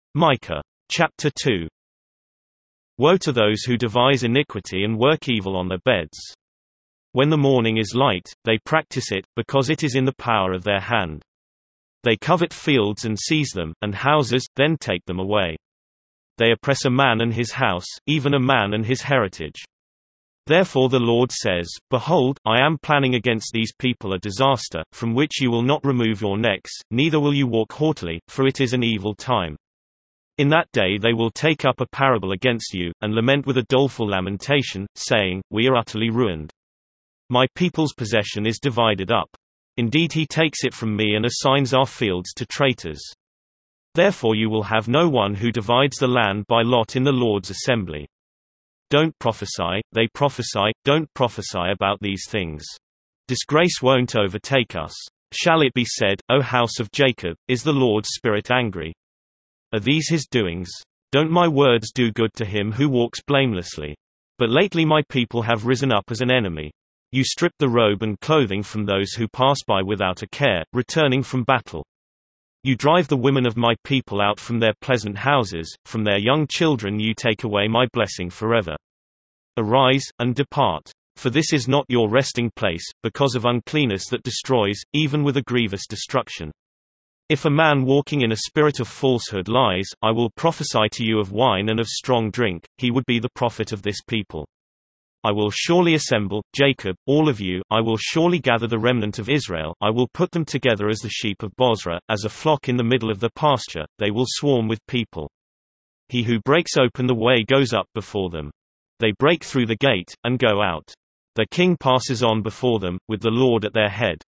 Micah. Chapter 2. Woe to those who devise iniquity and work evil on their beds. When the morning is light, they practice it, because it is in the power of their hand. They covet fields and seize them, and houses, then take them away. They oppress a man and his house, even a man and his heritage. Therefore the Lord says, Behold, I am planning against these people a disaster, from which you will not remove your necks, neither will you walk haughtily, for it is an evil time. In that day they will take up a parable against you, and lament with a doleful lamentation, saying, We are utterly ruined. My people's possession is divided up. Indeed he takes it from me and assigns our fields to traitors. Therefore you will have no one who divides the land by lot in the Lord's assembly. Don't prophesy, they prophesy, don't prophesy about these things. Disgrace won't overtake us. Shall it be said, O house of Jacob, is the Lord's Spirit angry? Are these his doings? Don't my words do good to him who walks blamelessly? But lately my people have risen up as an enemy. You strip the robe and clothing from those who pass by without a care, returning from battle. You drive the women of my people out from their pleasant houses, from their young children you take away my blessing forever. Arise, and depart. For this is not your resting place, because of uncleanness that destroys, even with a grievous destruction. If a man walking in a spirit of falsehood lies, I will prophesy to you of wine and of strong drink, he would be the prophet of this people. I will surely assemble, Jacob, all of you, I will surely gather the remnant of Israel, I will put them together as the sheep of Bozrah, as a flock in the middle of the pasture, they will swarm with people. He who breaks open the way goes up before them. They break through the gate, and go out. Their king passes on before them, with the Lord at their head.